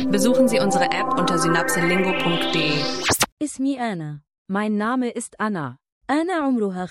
Besuchen Sie unsere App unter synapselingo.de. اسمي آنا. Mein Name ist Anna. آنا عمرها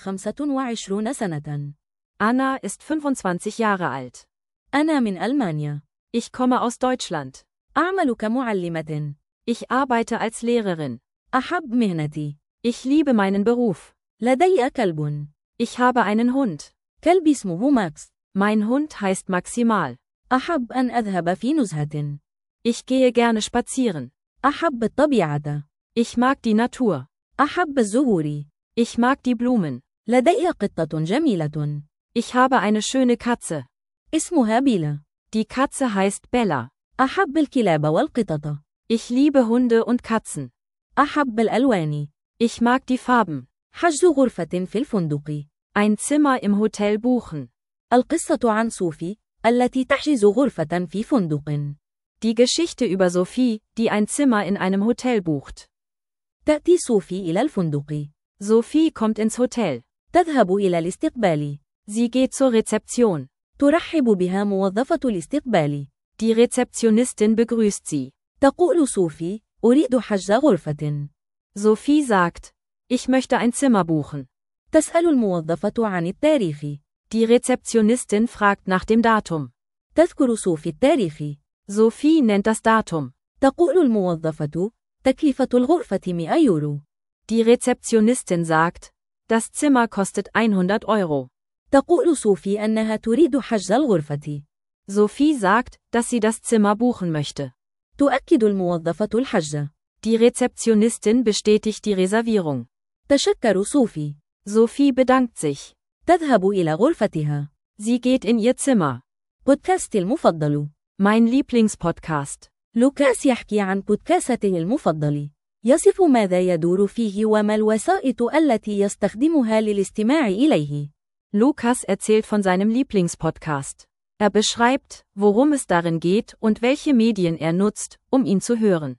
25 سنة. Anna ist 25 Jahre alt. أنا من ألمانيا. Ich komme aus Deutschland. أعمل كمعلمة. Ich arbeite als Lehrerin. أحب مهنتي. Ich liebe meinen Beruf. لدي كلب. Ich habe einen Hund. كلبي اسمه ماكس. Mein Hund heißt Maximal. أحب أن أذهب في نزهة. Ich gehe gerne spazieren. أحب الطبيعة. Ich mag die Natur. أحب الزهور. Ich mag die Blumen. لدي قطة جميلة. Ich habe eine schöne Katze. اسمها بيلا. Die Katze heißt Bella. أحب الكلاب والقطط. Ich liebe Hunde und Katzen. أحب الألوان. Ich mag die Farben. حجز غرفة في الفندق. Ein Zimmer im Hotel buchen. القصة عن صوفي التي تحجز غرفة في فندق. Die Geschichte über Sophie, die ein Zimmer in einem Hotel bucht. تأتي صوفي إلى الفندق. Sophie kommt ins Hotel. تذهب إلى الاستقبال. Sie geht zur Rezeption. ترحب بها موظفة الاستقبال. Die Rezeptionistin begrüßt sie. تقول صوفي: أريد حجز غرفة. Sophie sagt: Ich möchte ein Zimmer buchen. تسأل الموظفة عن التاريخ. Die Rezeptionistin fragt nach dem Datum. تذكر صوفي التاريخ. Sophie nennt das Datum. تقول الموظفة: تكلفة الغرفة 100 يورو. Die Rezeptionistin sagt: Das Zimmer kostet 100 Euro. تقول صوفي أنها تريد حجز الغرفة. Sophie sagt, dass sie das Zimmer buchen möchte. تؤكد الموظفة الحجز. Die Rezeptionistin bestätigt die Reservierung. تشكر صوفي. Sophie bedankt sich. تذهب إلى غرفتها. Sie geht in ihr Zimmer. بودكاستي المفضل. Mein Lieblingspodcast. لوكاس يحكي عن بودكاسته المفضل. يصف ماذا يدور فيه وما الوسائط التي يستخدمها للاستماع إليه. Lukas erzählt von seinem Lieblingspodcast. Er beschreibt, worum es darin geht und welche Medien er nutzt, um ihn zu hören.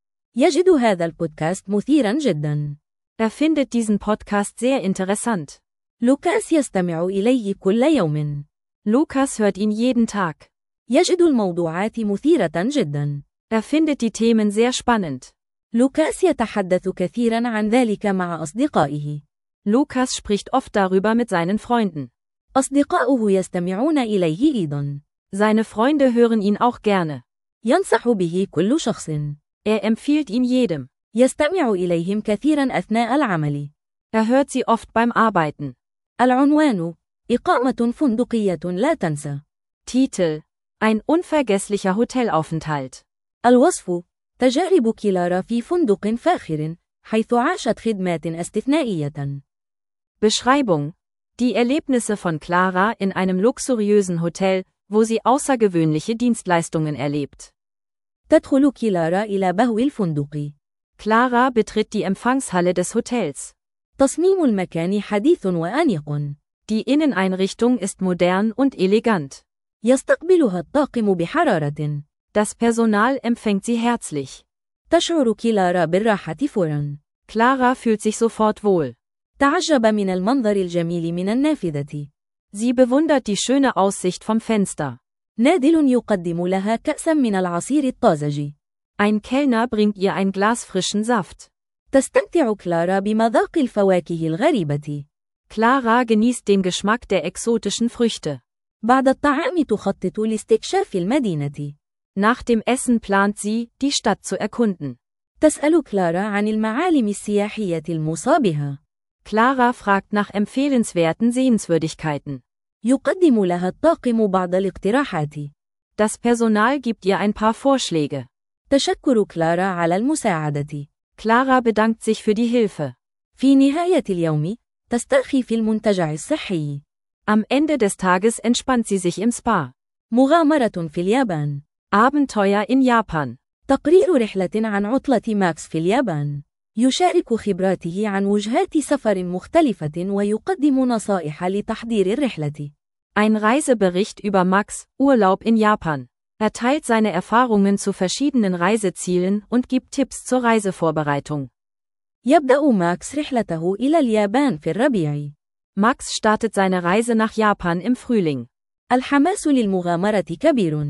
يجد هذا البودكاست مثيرا جدا. Er findet diesen Podcast sehr interessant. لوكاس يستمع إليه كل يوم. Lukas hört ihn jeden Tag. يجد الموضوعات مثيرة جدا. Er findet die Themen sehr spannend. لوكاس يتحدث كثيرا عن ذلك مع أصدقائه. Lukas spricht oft darüber mit seinen Freunden. أصدقاؤه يستمعون إليه أيضا. Seine Freunde hören ihn auch gerne. ينصح به كل شخص. Er empfiehlt ihn jedem. يستمع إليهم كثيرا أثناء العمل. Er hört sie oft beim Arbeiten. العنوان: إقامة فندقية لا تنسى. Titel: Ein unvergesslicher Hotelaufenthalt. الوصف: تجارب كلارا في فندق فاخر، حيث عاشت خدمات استثنائية. Beschreibung: Die Erlebnisse von Clara in einem luxuriösen Hotel, wo sie außergewöhnliche Dienstleistungen erlebt. تدخل كلارا إلى بهو الفندق. Clara betritt die Empfangshalle des Hotels. تصميم المكان حديث وأنيق. Die Inneneinrichtung ist modern und elegant. يستقبلها الطاقم بحرارة. Das Personal empfängt sie herzlich. تشعر كلارا بالراحة فوراً. Clara fühlt sich sofort wohl. تعجب من المنظر الجميل من النافذة. Sie bewundert die schöne Aussicht vom Fenster. نادل يقدم لها كأساً من العصير الطازج. Ein Kellner bringt ihr ein Glas frischen Saft. تستمتع كلارا بمذاق الفواكه الغريبة. Clara genießt den Geschmack der exotischen Früchte. بعد الطعام تخطط لاستكشاف المدينة. Nach dem Essen plant sie, die Stadt zu erkunden. تسأل كلارا عن المعالم السياحية الموصى بها. Clara fragt nach empfehlenswerten Sehenswürdigkeiten. يقدم لها الطاقم بعض الاقتراحات. Das Personal gibt ihr ein paar Vorschläge. تشكر كلارا على المساعدة. Clara bedankt sich für die Hilfe. في نهاية اليوم، تسترخي في المنتجع الصحي. Am Ende des Tages entspannt sie sich im Spa. مغامرة في اليابان. Abenteuer in Japan. تقرير رحلة عن عطلة ماكس في اليابان. يشارك خبراته عن وجهات سفر مختلفة ويقدم نصائح لتحضير الرحلة. Ein Reisebericht über Max' Urlaub in Japan. Er teilt seine Erfahrungen zu verschiedenen Reisezielen und gibt Tipps zur Reisevorbereitung. يبدأ ماكس رحلته إلى اليابان في الربيع. Max startet seine Reise nach Japan im Frühling. الحماس للمغامرة كبير.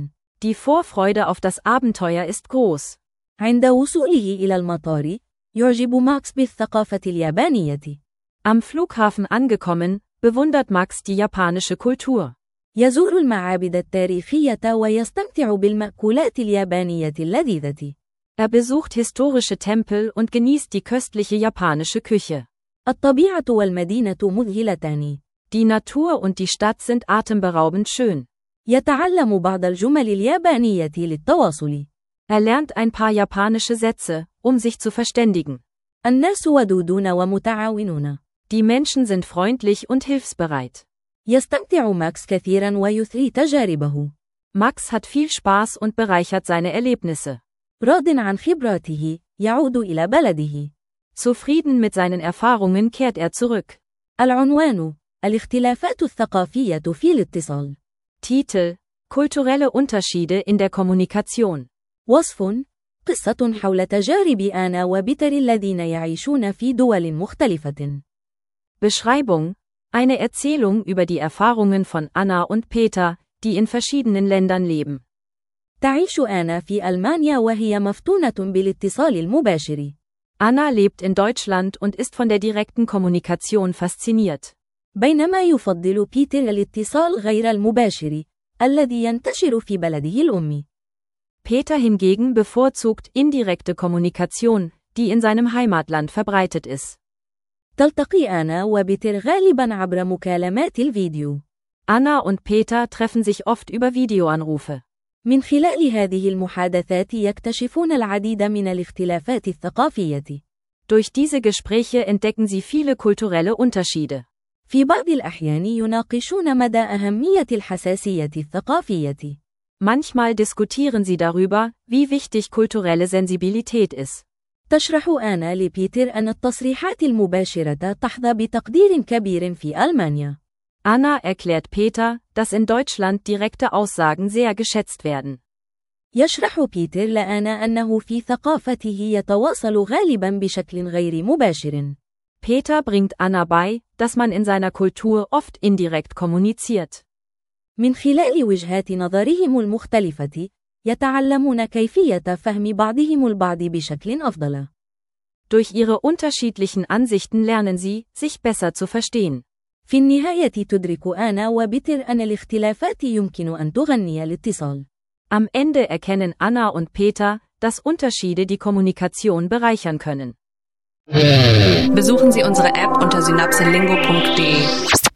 Die Vorfreude auf das Abenteuer ist groß. عند وصوله إلى المطار، يعجب ماكس بالثقافة اليابانية. Am Flughafen angekommen, bewundert Max die japanische Kultur. يزور المعابد التاريخية ويستمتع بالمأكولات اليابانية اللذيذة. Besucht historische Tempel und genießt die köstliche japanische Küche. الطبيعة والمدينة مذهلتان. Die Natur und die Stadt sind atemberaubend schön. يتعلم بعض الجمل اليابانية للتواصل. Lernt ein paar japanische Sätze, sich zu verständigen. الناس ودودون ومتعاونون. Die Menschen sind freundlich und hilfsbereit. يستمتع ماكس كثيرا ويثري تجاربه. Max hat viel Spaß und bereichert seine Erlebnisse. راضٍ عن خبراته، يعود إلى بلده. Zufrieden mit seinen Erfahrungen kehrt er zurück. العنوان: الاختلافات الثقافية في الاتصال. Titel: Kulturelle Unterschiede in der Kommunikation. وصف: قصة حول تجارب آنا وبيتر الذين يعيشون في دول مختلفة. Beschreibung: Eine Erzählung über die Erfahrungen von Anna und Peter, die in verschiedenen Ländern leben. تعيش آنا في ألمانيا وهي مفتونة بالاتصال المباشر. Anna lebt in Deutschland und ist von der direkten Kommunikation fasziniert. بينما يفضل بيتر الاتصال غير المباشر، الذي ينتشر في بلده الأم. Peter hingegen bevorzugt indirekte Kommunikation, die in seinem Heimatland verbreitet ist. تلتقي آنا وبيتر غالباً عبر مكالمات الفيديو. Anna und Peter treffen sich oft über Videoanrufe. من خلال هذه المحادثات يكتشفون العديد من الاختلافات الثقافية. Durch diese Gespräche entdecken sie viele kulturelle Unterschiede. في بعض الأحيان يناقشون مدى أهمية الحساسية الثقافية. Manchmal diskutieren sie darüber, wie wichtig kulturelle Sensibilität ist. تشرح آنا لبيتر أن التصريحات المباشرة تحظى بتقدير كبير في ألمانيا. Anna erklärt Peter, dass in Deutschland direkte Aussagen sehr geschätzt werden. يشرح بيتر لآنا أنه في ثقافته يتواصل غالباً بشكل غير مباشر. Peter bringt Anna bei, dass man in seiner Kultur oft indirekt kommuniziert. من خلال وجهات نظرهم المختلفة، يتعلمون كيفية فهم بعضهم البعض بشكل أفضل. Durch ihre unterschiedlichen Ansichten lernen sie, sich besser zu verstehen. في النهاية تدرك آنا وبيتر أن الاختلافات يمكن أن تغني الاتصال. Am Ende erkennen Anna und Peter, dass Unterschiede die Kommunikation bereichern können. Besuchen Sie unsere App unter synapselingo.de.